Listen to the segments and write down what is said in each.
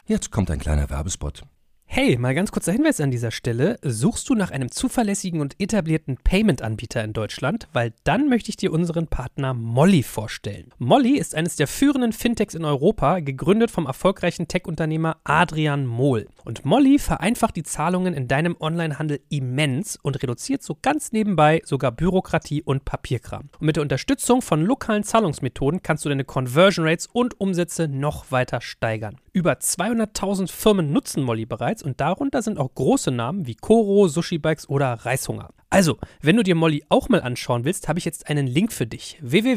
Jetzt kommt ein kleiner Werbespot. Hey, mal ganz kurzer Hinweis an dieser Stelle. Suchst du nach einem zuverlässigen und etablierten Payment-Anbieter in Deutschland? Weil dann möchte ich dir unseren Partner Molly vorstellen. Molly ist eines der führenden Fintechs in Europa, gegründet vom erfolgreichen Tech-Unternehmer Adrian Mohl. Und Molly vereinfacht die Zahlungen in deinem Onlinehandel immens und reduziert so ganz nebenbei sogar Bürokratie und Papierkram. Und mit der Unterstützung von lokalen Zahlungsmethoden kannst du deine Conversion Rates und Umsätze noch weiter steigern. Über 200.000 Firmen nutzen Molly bereits und darunter sind auch große Namen wie Koro, Sushi Bikes oder Reishunger. Also, wenn du dir Molly auch mal anschauen willst, habe ich jetzt einen Link für dich.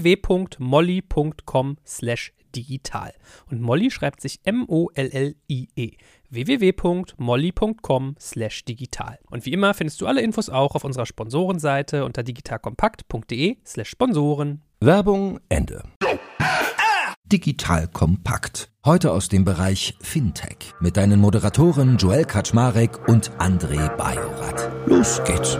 www.molly.com/digital. Und Molly schreibt sich M-O-L-L-I-E. www.molly.com/digital. Und wie immer findest du alle Infos auch auf unserer Sponsorenseite unter digitalkompakt.de/Sponsoren. Werbung Ende. Digital Kompakt. Heute aus dem Bereich Fintech mit deinen Moderatoren Joel Kaczmarek und André Bajorat. Los geht's.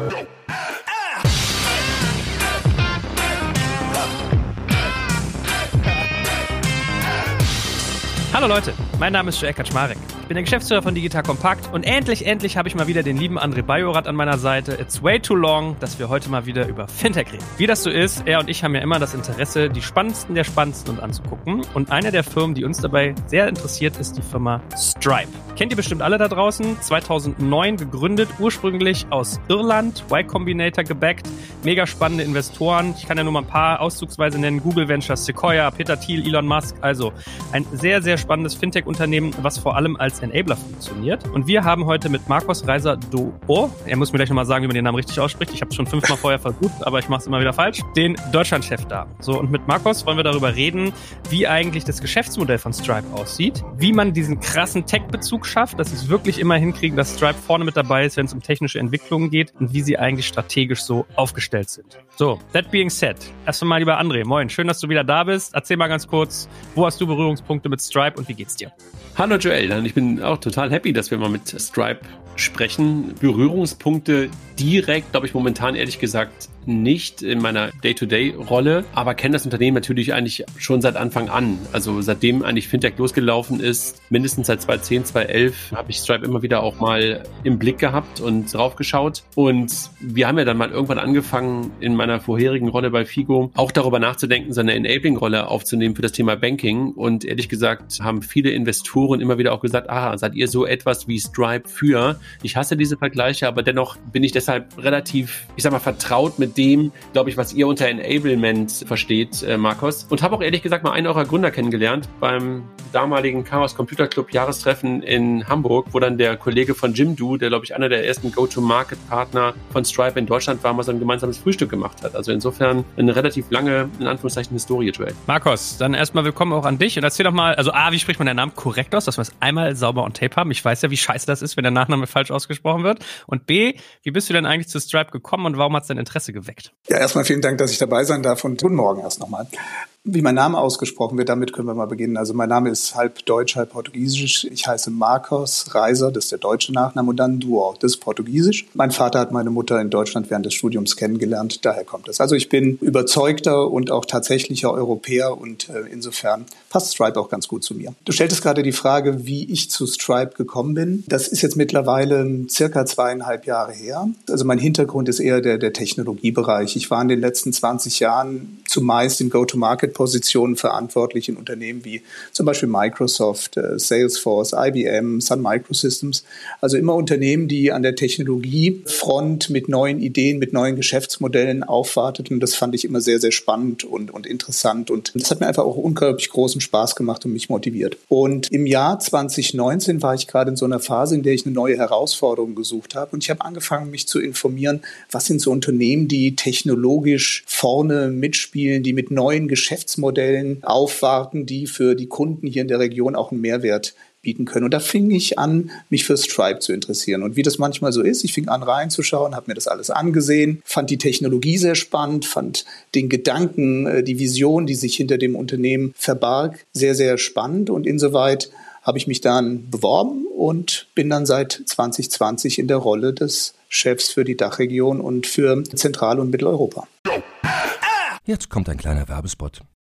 Hallo Leute, mein Name ist Joel Kaczmarek. Ich bin der Geschäftsführer von Digital Kompakt und endlich habe ich mal wieder den lieben André Bajorat an meiner Seite. It's way too long, dass wir heute mal wieder über Fintech reden. Wie das so ist, er und ich haben ja immer das Interesse, die spannendsten der spannendsten anzugucken. Und eine der Firmen, die uns dabei sehr interessiert, ist die Firma Stripe. Kennt ihr bestimmt alle da draußen. 2009 gegründet, ursprünglich aus Irland, Y Combinator gebackt. Mega spannende Investoren. Ich kann ja nur mal ein paar auszugsweise nennen. Google Ventures, Sequoia, Peter Thiel, Elon Musk. Also ein sehr, sehr spannendes Fintech-Unternehmen, was vor allem als Enabler funktioniert. Und wir haben heute mit Marcos Reiser-Doo, er muss mir gleich nochmal sagen, wie man den Namen richtig ausspricht. Ich habe es schon 5-mal vorher versucht, aber ich mache es immer wieder falsch. Den Deutschlandchef da. So, und mit Marcos wollen wir darüber reden, wie eigentlich das Geschäftsmodell von Stripe aussieht, wie man diesen krassen Tech-Bezug schafft, dass sie es wirklich immer hinkriegen, dass Stripe vorne mit dabei ist, wenn es um technische Entwicklungen geht und wie sie eigentlich strategisch so aufgestellt sind. So, that being said, erst einmal lieber André, moin, schön, dass du wieder da bist. Erzähl mal ganz kurz, wo hast du Berührungspunkte mit Stripe und wie geht's dir? Hallo Joel, ich bin auch total happy, dass wir mal mit Stripe sprechen. Berührungspunkte direkt, glaube ich, momentan ehrlich gesagt nicht in meiner Day-to-Day-Rolle, aber kenne das Unternehmen natürlich eigentlich schon seit Anfang an. Also seitdem eigentlich Fintech losgelaufen ist, mindestens seit 2010, 2011, habe ich Stripe immer wieder auch mal im Blick gehabt und drauf geschaut. Und wir haben ja dann mal irgendwann angefangen, in meiner vorherigen Rolle bei Figo auch darüber nachzudenken, so eine Enabling-Rolle aufzunehmen für das Thema Banking. Und ehrlich gesagt haben viele Investoren immer wieder auch gesagt, seid ihr so etwas wie Stripe für? Ich hasse diese Vergleiche, aber dennoch bin ich deshalb relativ, vertraut mit dem, glaube ich, was ihr unter Enablement versteht, Marcos. Und habe auch ehrlich gesagt mal einen eurer Gründer kennengelernt beim damaligen Chaos Computer Club Jahrestreffen in Hamburg, wo dann der Kollege von Jimdo, der, glaube ich, einer der ersten Go-to-Market-Partner von Stripe in Deutschland war, mal so ein gemeinsames Frühstück gemacht hat. Also insofern eine relativ lange, in Anführungszeichen, Historie, Joel. Marcos, dann erstmal willkommen auch an dich und erzähl doch mal, also wie spricht man den Namen korrekt aus, dass wir es einmal sauber on tape haben? Ich weiß ja, wie scheiße das ist, wenn der Nachname falsch ausgesprochen wird. Und B, wie bist du denn eigentlich zu Stripe gekommen und warum hat es dein Interesse geweckt? Ja, erstmal vielen Dank, dass ich dabei sein darf und guten Morgen erst nochmal. Wie mein Name ausgesprochen wird, damit können wir mal beginnen. Also mein Name ist halb deutsch, halb portugiesisch. Ich heiße Marcos Reiser, das ist der deutsche Nachname, und dann Doo, das ist portugiesisch. Mein Vater hat meine Mutter in Deutschland während des Studiums kennengelernt, daher kommt es. Also ich bin überzeugter und auch tatsächlicher Europäer und insofern passt Stripe auch ganz gut zu mir. Du stelltest gerade die Frage, wie ich zu Stripe gekommen bin. Das ist jetzt mittlerweile circa 2,5 Jahre her. Also mein Hintergrund ist eher der Technologiebereich. Ich war in den letzten 20 Jahren zumeist in Go-to-Market-Positionen verantwortlich in Unternehmen wie zum Beispiel Microsoft, Salesforce, IBM, Sun Microsystems. Also immer Unternehmen, die an der Technologiefront mit neuen Ideen, mit neuen Geschäftsmodellen aufwarteten. Das fand ich immer sehr, sehr spannend und interessant. Und das hat mir einfach auch unglaublich großen Spaß gemacht und mich motiviert. Und im Jahr 2019 war ich gerade in so einer Phase, in der ich eine neue Herausforderung gesucht habe. Und ich habe angefangen, mich zu informieren, was sind so Unternehmen, die technologisch vorne mitspielen, die mit neuen Geschäftsmodellen aufwarten, die für die Kunden hier in der Region auch einen Mehrwert bieten können. Und da fing ich an, mich für Stripe zu interessieren. Und wie das manchmal so ist, ich fing an reinzuschauen, habe mir das alles angesehen, fand die Technologie sehr spannend, fand den Gedanken, die Vision, die sich hinter dem Unternehmen verbarg, sehr, sehr spannend. Und insoweit habe ich mich dann beworben und bin dann seit 2020 in der Rolle des Chefs für die Dachregion und für Zentral- und Mitteleuropa. Jetzt kommt ein kleiner Werbespot.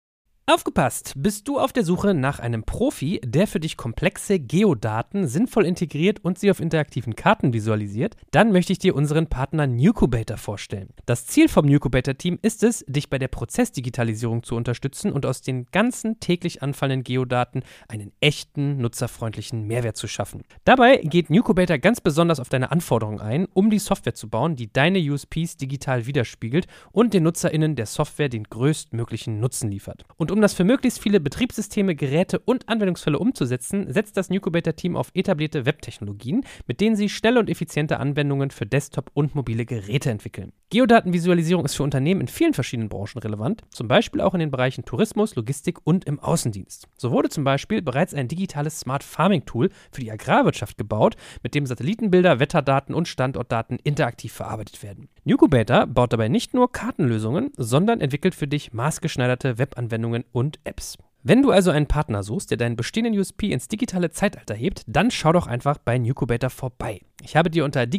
Aufgepasst! Bist du auf der Suche nach einem Profi, der für dich komplexe Geodaten sinnvoll integriert und sie auf interaktiven Karten visualisiert? Dann möchte ich dir unseren Partner Nucubator vorstellen. Das Ziel vom Nucubator-Team ist es, dich bei der Prozessdigitalisierung zu unterstützen und aus den ganzen täglich anfallenden Geodaten einen echten, nutzerfreundlichen Mehrwert zu schaffen. Dabei geht Nucubator ganz besonders auf deine Anforderungen ein, um die Software zu bauen, die deine USPs digital widerspiegelt und den NutzerInnen der Software den größtmöglichen Nutzen liefert. Und um das für möglichst viele Betriebssysteme, Geräte und Anwendungsfälle umzusetzen, setzt das Nucubator-Team auf etablierte Webtechnologien, mit denen sie schnelle und effiziente Anwendungen für Desktop- und mobile Geräte entwickeln. Geodatenvisualisierung ist für Unternehmen in vielen verschiedenen Branchen relevant, zum Beispiel auch in den Bereichen Tourismus, Logistik und im Außendienst. So wurde zum Beispiel bereits ein digitales Smart Farming Tool für die Agrarwirtschaft gebaut, mit dem Satellitenbilder, Wetterdaten und Standortdaten interaktiv verarbeitet werden. Nucubator baut dabei nicht nur Kartenlösungen, sondern entwickelt für dich maßgeschneiderte Webanwendungen und Apps. Wenn du also einen Partner suchst, der deinen bestehenden USP ins digitale Zeitalter hebt, dann schau doch einfach bei Nucubator vorbei. Ich habe dir unter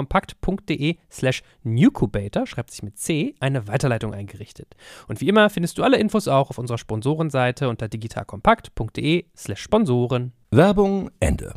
digitalkompakt.de/Nucubator, schreibt sich mit C, eine Weiterleitung eingerichtet. Und wie immer findest du alle Infos auch auf unserer Sponsorenseite unter digitalkompakt.de/Sponsoren. Werbung Ende.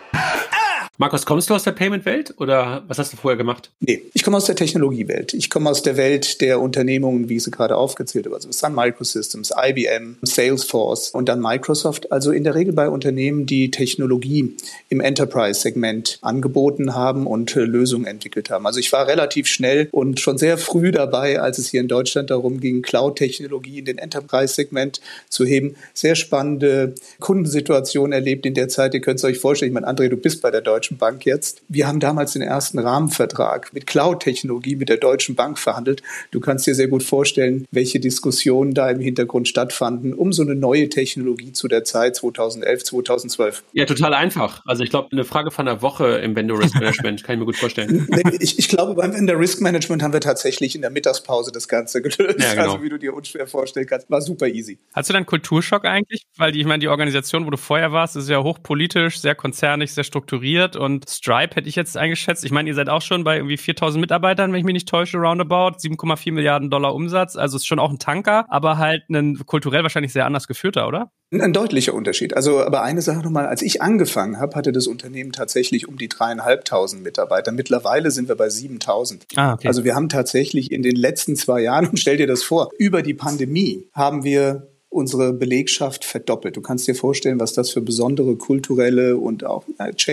Markus, kommst du aus der Payment-Welt oder was hast du vorher gemacht? Nee, ich komme aus der Technologiewelt. Ich komme aus der Welt der Unternehmungen, wie ich sie gerade aufgezählt habe. Also Sun Microsystems, IBM, Salesforce und dann Microsoft. Also in der Regel bei Unternehmen, die Technologie im Enterprise-Segment angeboten haben und Lösungen entwickelt haben. Also ich war relativ schnell und schon sehr früh dabei, als es hier in Deutschland darum ging, Cloud-Technologie in den Enterprise-Segment zu heben. Sehr spannende Kundensituationen erlebt in der Zeit. Ihr könnt es euch vorstellen. Ich meine, André, du bist bei der Deutschen Bank jetzt. Wir haben damals den ersten Rahmenvertrag mit Cloud-Technologie mit der Deutschen Bank verhandelt. Du kannst dir sehr gut vorstellen, welche Diskussionen da im Hintergrund stattfanden, um so eine neue Technologie zu der Zeit 2011, 2012. Ja, total einfach. Also ich glaube, eine Frage von einer Woche im Vendor Risk Management kann ich mir gut vorstellen. Ich glaube, beim Vendor Risk Management haben wir tatsächlich in der Mittagspause das Ganze gelöst. Ja, genau. Also wie du dir unschwer vorstellen kannst, war super easy. Hast du dann Kulturschock eigentlich? Weil ich meine, die Organisation, wo du vorher warst, ist ja hochpolitisch, sehr konzernig, sehr strukturiert. Und Stripe hätte ich jetzt eingeschätzt. Ich meine, ihr seid auch schon bei irgendwie 4.000 Mitarbeitern, wenn ich mich nicht täusche, roundabout. 7,4 Milliarden Dollar Umsatz. Also ist schon auch ein Tanker, aber halt ein kulturell wahrscheinlich sehr anders geführter, oder? Ein deutlicher Unterschied. Also, aber eine Sache nochmal. Als ich angefangen habe, hatte das Unternehmen tatsächlich um die 3.500 Mitarbeiter. Mittlerweile sind wir bei 7.000. Okay. Also wir haben tatsächlich in den letzten 2 Jahren, und stell dir das vor, über die Pandemie haben wir unsere Belegschaft verdoppelt. Du kannst dir vorstellen, was das für besondere kulturelle und auch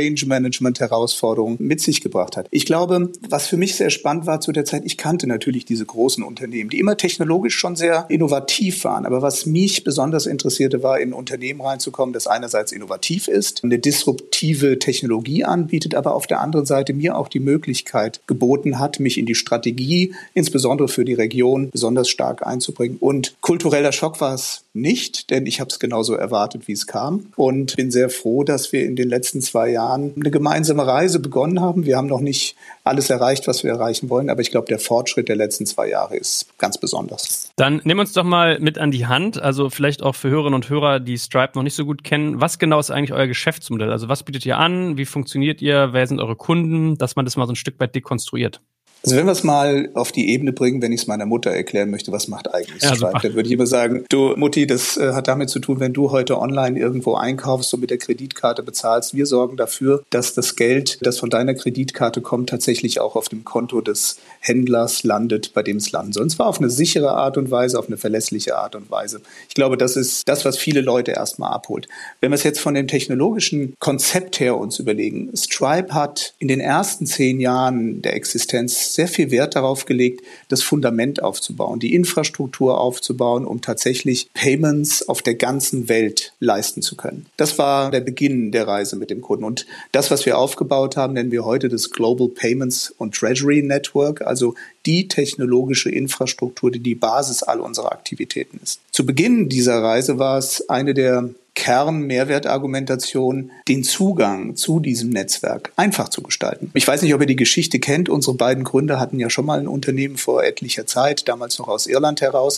Change-Management-Herausforderungen mit sich gebracht hat. Ich glaube, was für mich sehr spannend war zu der Zeit, ich kannte natürlich diese großen Unternehmen, die immer technologisch schon sehr innovativ waren. Aber was mich besonders interessierte, war, in ein Unternehmen reinzukommen, das einerseits innovativ ist, eine disruptive Technologie anbietet, aber auf der anderen Seite mir auch die Möglichkeit geboten hat, mich in die Strategie, insbesondere für die Region, besonders stark einzubringen. Und kultureller Schock war es nicht, denn ich habe es genauso erwartet, wie es kam, und bin sehr froh, dass wir in den letzten 2 Jahren eine gemeinsame Reise begonnen haben. Wir haben noch nicht alles erreicht, was wir erreichen wollen, aber ich glaube, der Fortschritt der letzten 2 Jahre ist ganz besonders. Dann nimm uns doch mal mit an die Hand, also vielleicht auch für Hörerinnen und Hörer, die Stripe noch nicht so gut kennen. Was genau ist eigentlich euer Geschäftsmodell? Also was bietet ihr an? Wie funktioniert ihr? Wer sind eure Kunden? Dass man das mal so ein Stück weit dekonstruiert. Also wenn wir es mal auf die Ebene bringen, wenn ich es meiner Mutter erklären möchte, was macht eigentlich Stripe, dann würde ich immer sagen, du Mutti, das hat damit zu tun, wenn du heute online irgendwo einkaufst und mit der Kreditkarte bezahlst, wir sorgen dafür, dass das Geld, das von deiner Kreditkarte kommt, tatsächlich auch auf dem Konto des Händlers landet, bei dem es landen soll. Und zwar auf eine sichere Art und Weise, auf eine verlässliche Art und Weise. Ich glaube, das ist das, was viele Leute erstmal abholt. Wenn wir es jetzt von dem technologischen Konzept her uns überlegen, Stripe hat in den ersten 10 Jahren der Existenz sehr viel Wert darauf gelegt, das Fundament aufzubauen, die Infrastruktur aufzubauen, um tatsächlich Payments auf der ganzen Welt leisten zu können. Das war der Beginn der Reise mit dem Kunden. Und das, was wir aufgebaut haben, nennen wir heute das Global Payments und Treasury Network, also die technologische Infrastruktur, die die Basis all unserer Aktivitäten ist. Zu Beginn dieser Reise war es eine der Kernmehrwertargumentation, den Zugang zu diesem Netzwerk einfach zu gestalten. Ich weiß nicht, ob ihr die Geschichte kennt. Unsere beiden Gründer hatten ja schon mal ein Unternehmen vor etlicher Zeit, damals noch aus Irland heraus.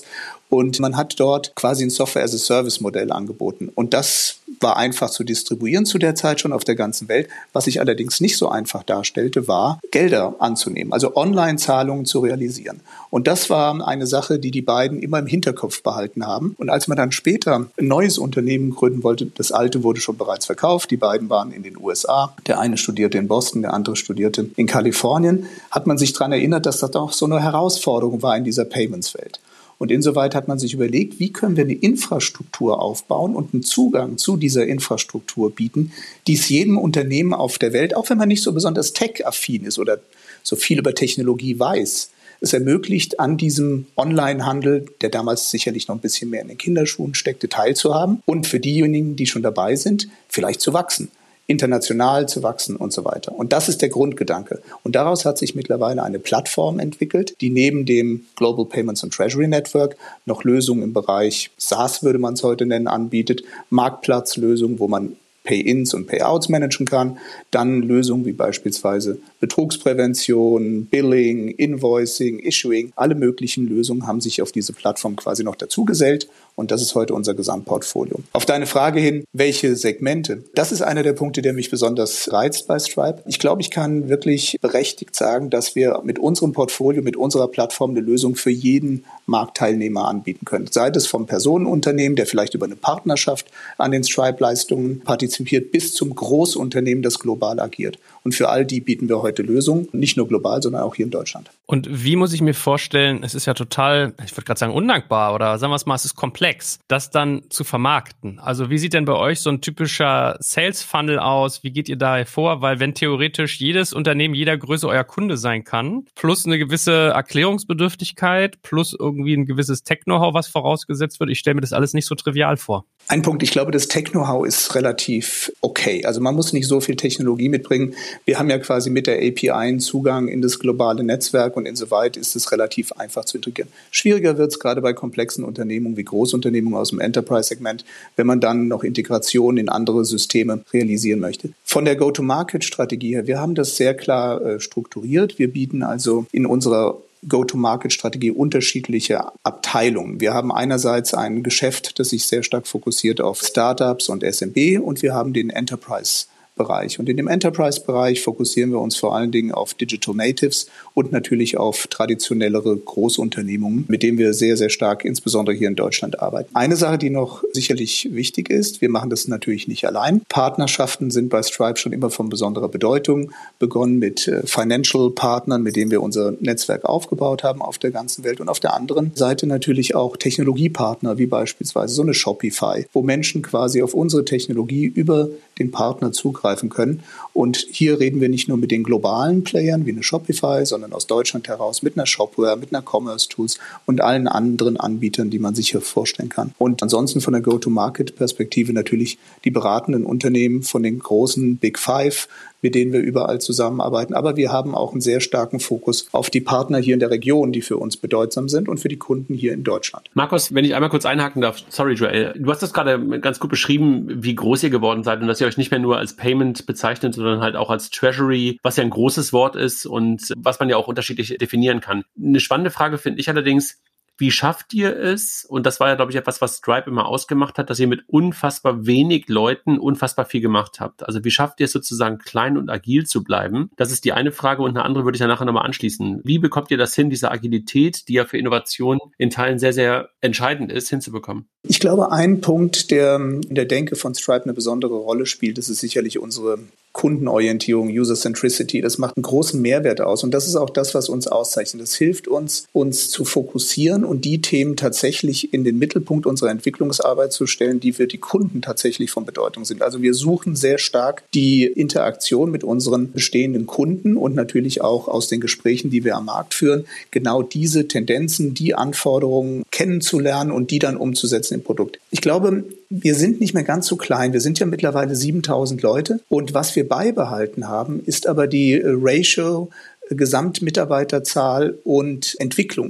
Und man hat dort quasi ein Software-as-a-Service-Modell angeboten. Und das war einfach zu distribuieren zu der Zeit schon auf der ganzen Welt. Was sich allerdings nicht so einfach darstellte, war, Gelder anzunehmen, also Online-Zahlungen zu realisieren. Und das war eine Sache, die die beiden immer im Hinterkopf behalten haben. Und als man dann später ein neues Unternehmen gründen wollte, das alte wurde schon bereits verkauft, die beiden waren in den USA, der eine studierte in Boston, der andere studierte in Kalifornien, hat man sich daran erinnert, dass das auch so eine Herausforderung war in dieser Payments-Welt. Und insoweit hat man sich überlegt, wie können wir eine Infrastruktur aufbauen und einen Zugang zu dieser Infrastruktur bieten, die es jedem Unternehmen auf der Welt, auch wenn man nicht so besonders tech-affin ist oder so viel über Technologie weiß, es ermöglicht, an diesem Online-Handel, der damals sicherlich noch ein bisschen mehr in den Kinderschuhen steckte, teilzuhaben und für diejenigen, die schon dabei sind, vielleicht zu wachsen, international zu wachsen und so weiter. Und das ist der Grundgedanke. Und daraus hat sich mittlerweile eine Plattform entwickelt, die neben dem Global Payments and Treasury Network noch Lösungen im Bereich SaaS, würde man es heute nennen, anbietet, Marktplatzlösungen, wo man Pay-ins und Payouts managen kann, dann Lösungen wie beispielsweise Betrugsprävention, Billing, Invoicing, Issuing, alle möglichen Lösungen haben sich auf diese Plattform quasi noch dazugesellt und das ist heute unser Gesamtportfolio. Auf deine Frage hin, welche Segmente? Das ist einer der Punkte, der mich besonders reizt bei Stripe. Ich glaube, ich kann wirklich berechtigt sagen, dass wir mit unserem Portfolio, mit unserer Plattform eine Lösung für jeden Marktteilnehmer anbieten können. Sei es vom Personenunternehmen, der vielleicht über eine Partnerschaft an den Stripe-Leistungen partizipiert, bis zum Großunternehmen, das global agiert. Und für all die bieten wir heute Lösungen, nicht nur global, sondern auch hier in Deutschland. Und wie muss ich mir vorstellen, es ist ja total, ich würde gerade sagen, undankbar oder sagen wir es mal, es ist komplex, das dann zu vermarkten. Also wie sieht denn bei euch so ein typischer Sales-Funnel aus? Wie geht ihr da vor? Weil wenn theoretisch jedes Unternehmen jeder Größe euer Kunde sein kann, plus eine gewisse Erklärungsbedürftigkeit, plus irgendwie ein gewisses Tech-Know-how, was vorausgesetzt wird, ich stelle mir das alles nicht so trivial vor. Ein Punkt, ich glaube, das Tech-Know-how ist relativ okay. Also man muss nicht so viel Technologie mitbringen. Wir haben ja quasi mit der API einen Zugang in das globale Netzwerk und insoweit ist es relativ einfach zu integrieren. Schwieriger wird es gerade bei komplexen Unternehmungen wie Großunternehmungen aus dem Enterprise-Segment, wenn man dann noch Integration in andere Systeme realisieren möchte. Von der Go-to-Market-Strategie her, wir haben das sehr klar strukturiert. Wir bieten also in unserer Go-to-Market-Strategie unterschiedliche Abteilungen. Wir haben einerseits ein Geschäft, das sich sehr stark fokussiert auf Startups und SMB und wir haben den Enterprise-Bereich. Und in dem Enterprise-Bereich fokussieren wir uns vor allen Dingen auf Digital Natives und natürlich auf traditionellere Großunternehmungen, mit denen wir sehr, sehr stark, insbesondere hier in Deutschland, arbeiten. Eine Sache, die noch sicherlich wichtig ist, wir machen das natürlich nicht allein. Partnerschaften sind bei Stripe schon immer von besonderer Bedeutung, begonnen mit Financial-Partnern, mit denen wir unser Netzwerk aufgebaut haben auf der ganzen Welt und auf der anderen Seite natürlich auch Technologiepartner, wie beispielsweise so eine Shopify, wo Menschen quasi auf unsere Technologie über den Partner zugreifen können. Und hier reden wir nicht nur mit den globalen Playern wie eine Shopify, sondern aus Deutschland heraus mit einer Shopware, mit einer Commerce Tools und allen anderen Anbietern, die man sich hier vorstellen kann. Und ansonsten von der Go-to-Market-Perspektive natürlich die beratenden Unternehmen von den großen Big Five, mit denen wir überall zusammenarbeiten. Aber wir haben auch einen sehr starken Fokus auf die Partner hier in der Region, die für uns bedeutsam sind und für die Kunden hier in Deutschland. Markus, wenn ich einmal kurz einhaken darf, sorry Joel, du hast das gerade ganz gut beschrieben, wie groß ihr geworden seid und dass ihr euch nicht mehr nur als Payment bezeichnet, sondern halt auch als Treasury, was ja ein großes Wort ist und was man ja auch unterschiedlich definieren kann. Eine spannende Frage finde ich allerdings, wie schafft ihr es? Und das war ja, glaube ich, etwas, was Stripe immer ausgemacht hat, dass ihr mit unfassbar wenig Leuten unfassbar viel gemacht habt. Also wie schafft ihr es sozusagen, klein und agil zu bleiben? Das ist die eine Frage und eine andere würde ich dann nachher nochmal anschließen. Wie bekommt ihr das hin, diese Agilität, die ja für Innovation in Teilen sehr, sehr entscheidend ist, hinzubekommen? Ich glaube, ein Punkt, der in der Denke von Stripe eine besondere Rolle spielt, das ist sicherlich unsere Kundenorientierung, User Centricity. Das macht einen großen Mehrwert aus und das ist auch das, was uns auszeichnet. Das hilft uns zu fokussieren und die Themen tatsächlich in den Mittelpunkt unserer Entwicklungsarbeit zu stellen, die für die Kunden tatsächlich von Bedeutung sind. Also wir suchen sehr stark die Interaktion mit unseren bestehenden Kunden und natürlich auch aus den Gesprächen, die wir am Markt führen, genau diese Tendenzen, die Anforderungen kennenzulernen und die dann umzusetzen im Produkt. Ich glaube, wir sind nicht mehr ganz so klein. Wir sind ja mittlerweile 7.000 Leute und was wir beibehalten haben, ist aber die Ratio Gesamtmitarbeiterzahl und Entwicklung.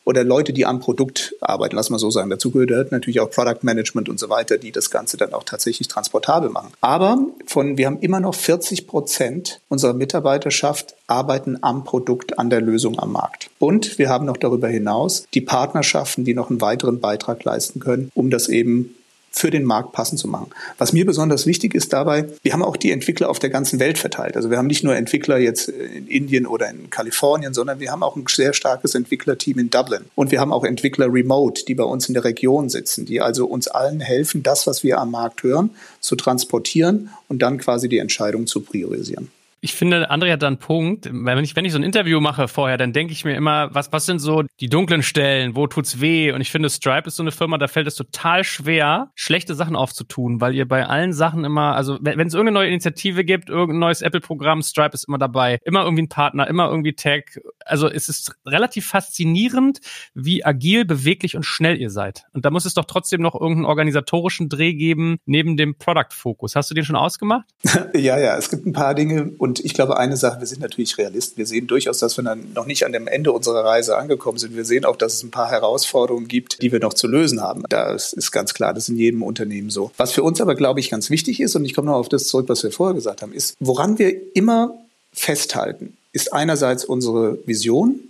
oder Leute, die am Produkt arbeiten, lass mal so sagen. Dazu gehört natürlich auch Product Management und so weiter, die das Ganze dann auch tatsächlich transportabel machen. Aber wir haben immer noch 40% unserer Mitarbeiterschaft arbeiten am Produkt, an der Lösung am Markt. Und wir haben noch darüber hinaus die Partnerschaften, die noch einen weiteren Beitrag leisten können, um das eben für den Markt passend zu machen. Was mir besonders wichtig ist dabei, wir haben auch die Entwickler auf der ganzen Welt verteilt. Also wir haben nicht nur Entwickler jetzt in Indien oder in Kalifornien, sondern wir haben auch ein sehr starkes Entwicklerteam in Dublin. Und wir haben auch Entwickler remote, die bei uns in der Region sitzen, die also uns allen helfen, das, was wir am Markt hören, zu transportieren und dann quasi die Entscheidung zu priorisieren. Ich finde, André hat da einen Punkt. Wenn ich so ein Interview mache vorher, dann denke ich mir immer, was sind so die dunklen Stellen, wo tut's weh? Und ich finde, Stripe ist so eine Firma, da fällt es total schwer, schlechte Sachen aufzutun, weil ihr bei allen Sachen immer, also wenn es irgendeine neue Initiative gibt, irgendein neues Apple-Programm, Stripe ist immer dabei, immer irgendwie ein Partner, immer irgendwie Tech. Also es ist relativ faszinierend, wie agil, beweglich und schnell ihr seid. Und da muss es doch trotzdem noch irgendeinen organisatorischen Dreh geben, neben dem Product-Fokus. Hast du den schon ausgemacht? Ja, es gibt ein paar Dinge. Und ich glaube, eine Sache, wir sind natürlich Realisten. Wir sehen durchaus, dass wir dann noch nicht an dem Ende unserer Reise angekommen sind. Wir sehen auch, dass es ein paar Herausforderungen gibt, die wir noch zu lösen haben. Das ist ganz klar, das ist in jedem Unternehmen so. Was für uns aber, glaube ich, ganz wichtig ist, und ich komme noch auf das zurück, was wir vorher gesagt haben, ist, woran wir immer festhalten, ist einerseits unsere Vision,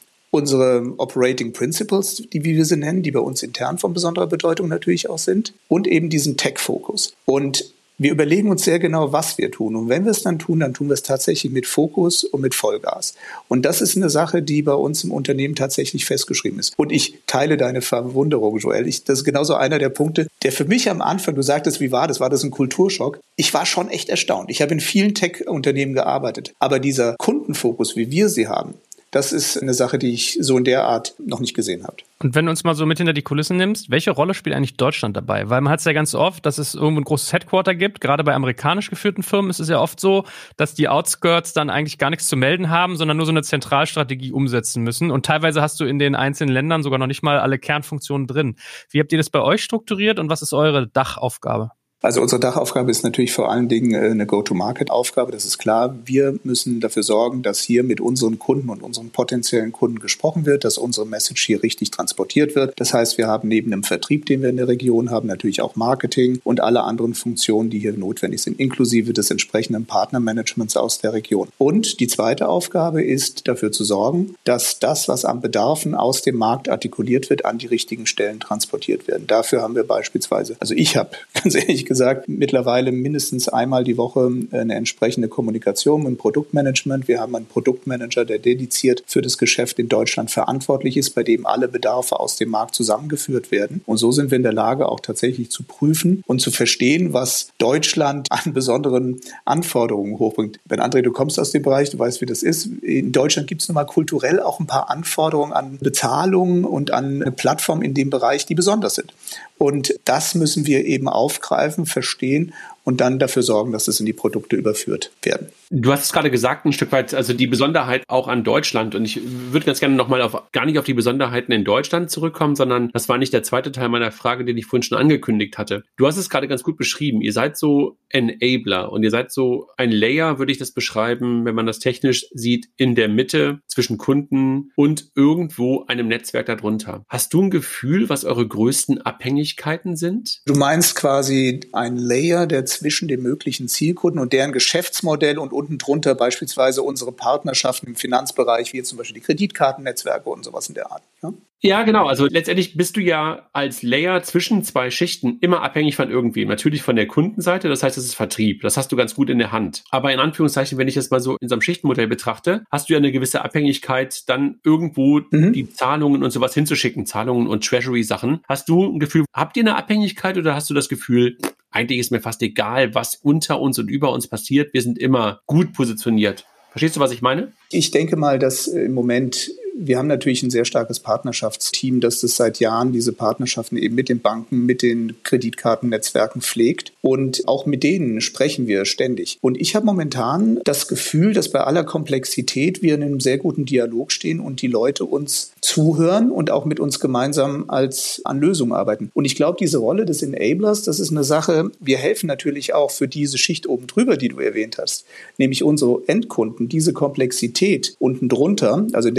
unsere Operating Principles, wie wir sie nennen, die bei uns intern von besonderer Bedeutung natürlich auch sind, und eben diesen Tech-Fokus. Und wir überlegen uns sehr genau, was wir tun. Und wenn wir es dann tun wir es tatsächlich mit Fokus und mit Vollgas. Und das ist eine Sache, die bei uns im Unternehmen tatsächlich festgeschrieben ist. Und ich teile deine Verwunderung, Joel. Das ist genauso einer der Punkte, der für mich am Anfang, du sagtest, wie war das? War das ein Kulturschock? Ich war schon echt erstaunt. Ich habe in vielen Tech-Unternehmen gearbeitet. Aber dieser Kundenfokus, wie wir sie haben, das ist eine Sache, die ich so in der Art noch nicht gesehen habe. Und wenn du uns mal so mit hinter die Kulissen nimmst, welche Rolle spielt eigentlich Deutschland dabei? Weil man hat es ja ganz oft, dass es irgendwo ein großes Headquarter gibt. Gerade bei amerikanisch geführten Firmen ist es ja oft so, dass die Outskirts dann eigentlich gar nichts zu melden haben, sondern nur so eine Zentralstrategie umsetzen müssen. Und teilweise hast du in den einzelnen Ländern sogar noch nicht mal alle Kernfunktionen drin. Wie habt ihr das bei euch strukturiert und was ist eure Dachaufgabe? Also unsere Dachaufgabe ist natürlich vor allen Dingen eine Go-to-Market-Aufgabe, das ist klar. Wir müssen dafür sorgen, dass hier mit unseren Kunden und unseren potenziellen Kunden gesprochen wird, dass unsere Message hier richtig transportiert wird. Das heißt, wir haben neben dem Vertrieb, den wir in der Region haben, natürlich auch Marketing und alle anderen Funktionen, die hier notwendig sind, inklusive des entsprechenden Partnermanagements aus der Region. Und die zweite Aufgabe ist, dafür zu sorgen, dass das, was an Bedarfen aus dem Markt artikuliert wird, an die richtigen Stellen transportiert werden. Dafür haben wir beispielsweise, also ich habe ganz ehrlich gesagt, mittlerweile mindestens einmal die Woche eine entsprechende Kommunikation mit dem Produktmanagement. Wir haben einen Produktmanager, der dediziert für das Geschäft in Deutschland verantwortlich ist, bei dem alle Bedarfe aus dem Markt zusammengeführt werden. Und so sind wir in der Lage, auch tatsächlich zu prüfen und zu verstehen, was Deutschland an besonderen Anforderungen hochbringt. Wenn André, du kommst aus dem Bereich, du weißt, wie das ist. In Deutschland gibt es nun mal kulturell auch ein paar Anforderungen an Bezahlung und an eine Plattform in dem Bereich, die besonders sind. Und das müssen wir eben aufgreifen, verstehen und dann dafür sorgen, dass es in die Produkte überführt werden. Du hast es gerade gesagt, ein Stück weit, also die Besonderheit auch an Deutschland. Und ich würde ganz gerne nochmal gar nicht auf die Besonderheiten in Deutschland zurückkommen, sondern das war nicht der zweite Teil meiner Frage, den ich vorhin schon angekündigt hatte. Du hast es gerade ganz gut beschrieben. Ihr seid so Enabler und ihr seid so ein Layer, würde ich das beschreiben, wenn man das technisch sieht, in der Mitte zwischen Kunden und irgendwo einem Netzwerk darunter. Hast du ein Gefühl, was eure größten Abhängigkeiten sind? Du meinst quasi ein Layer, der zwischen dem möglichen Zielkunden und deren Geschäftsmodell und unten drunter beispielsweise unsere Partnerschaften im Finanzbereich, wie jetzt zum Beispiel die Kreditkartennetzwerke und sowas in der Art. Ja? Ja, genau. Also letztendlich bist du ja als Layer zwischen zwei Schichten immer abhängig von irgendwem. Natürlich von der Kundenseite, das heißt, es ist Vertrieb. Das hast du ganz gut in der Hand. Aber in Anführungszeichen, wenn ich das mal so in so einem Schichtenmodell betrachte, hast du ja eine gewisse Abhängigkeit, dann irgendwo die Zahlungen und sowas hinzuschicken, Zahlungen und Treasury-Sachen. Hast du ein Gefühl, habt ihr eine Abhängigkeit oder hast du das Gefühl, eigentlich ist mir fast egal, was unter uns und über uns passiert, wir sind immer gut positioniert? Verstehst du, was ich meine? Ich denke mal, dass im Moment, wir haben natürlich ein sehr starkes Partnerschaftsteam, das seit Jahren diese Partnerschaften eben mit den Banken, mit den Kreditkartennetzwerken pflegt. Und auch mit denen sprechen wir ständig. Und ich habe momentan das Gefühl, dass bei aller Komplexität wir in einem sehr guten Dialog stehen und die Leute uns zuhören und auch mit uns gemeinsam an Lösungen arbeiten. Und ich glaube, diese Rolle des Enablers, das ist eine Sache, wir helfen natürlich auch für diese Schicht oben drüber, die du erwähnt hast, nämlich unsere Endkunden, diese Komplexität unten drunter, also in der Ebene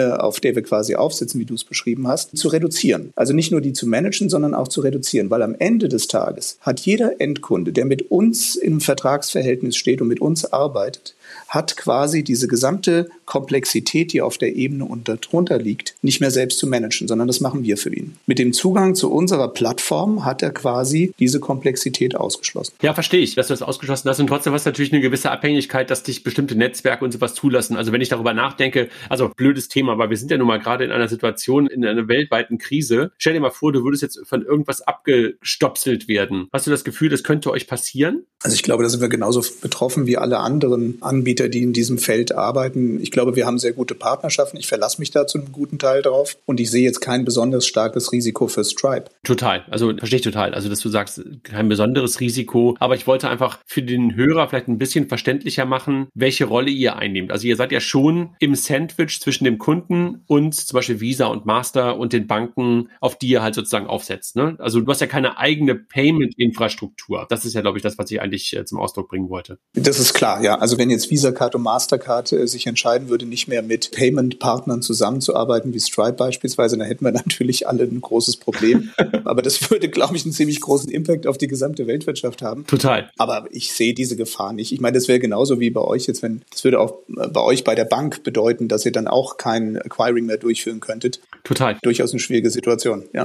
Schiene, auf der wir quasi aufsitzen, wie du es beschrieben hast, zu reduzieren. Also nicht nur die zu managen, sondern auch zu reduzieren, weil am Ende des Tages hat jeder Endkunde, der mit uns im Vertragsverhältnis steht und mit uns arbeitet, hat quasi diese gesamte Komplexität, die auf der Ebene und darunter liegt, nicht mehr selbst zu managen, sondern das machen wir für ihn. Mit dem Zugang zu unserer Plattform hat er quasi diese Komplexität ausgeschlossen. Ja, verstehe ich, dass du das ausgeschlossen hast. Und trotzdem hast du natürlich eine gewisse Abhängigkeit, dass dich bestimmte Netzwerke und sowas zulassen. Also wenn ich darüber nachdenke, also blödes Thema, aber wir sind ja nun mal gerade in einer Situation, in einer weltweiten Krise. Stell dir mal vor, du würdest jetzt von irgendwas abgestopselt werden. Hast du das Gefühl, das könnte euch passieren? Also ich glaube, da sind wir genauso betroffen wie alle anderen Anbieter, die in diesem Feld arbeiten. Ich glaube, wir haben sehr gute Partnerschaften. Ich verlasse mich da zu einem guten Teil drauf. Und ich sehe jetzt kein besonders starkes Risiko für Stripe. Total. Also verstehe ich total. Also dass du sagst, kein besonderes Risiko. Aber ich wollte einfach für den Hörer vielleicht ein bisschen verständlicher machen, welche Rolle ihr einnehmt. Also ihr seid ja schon im Sandwich zwischen dem Kunden und zum Beispiel Visa und Master und den Banken, auf die ihr halt sozusagen aufsetzt. Ne? Also du hast ja keine eigene Payment-Infrastruktur. Das ist ja, glaube ich, das, was ich eigentlich zum Ausdruck bringen wollte. Das ist klar, ja. Also wenn jetzt Visa Card und Mastercard sich entscheiden würde, nicht mehr mit Payment-Partnern zusammenzuarbeiten, wie Stripe beispielsweise, dann hätten wir natürlich alle ein großes Problem. Aber das würde, glaube ich, einen ziemlich großen Impact auf die gesamte Weltwirtschaft haben. Total. Aber ich sehe diese Gefahr nicht. Ich meine, das wäre genauso wie bei euch jetzt, das würde auch bei euch bei der Bank bedeuten, dass ihr dann auch kein Acquiring mehr durchführen könntet. Total. Durchaus eine schwierige Situation, ja.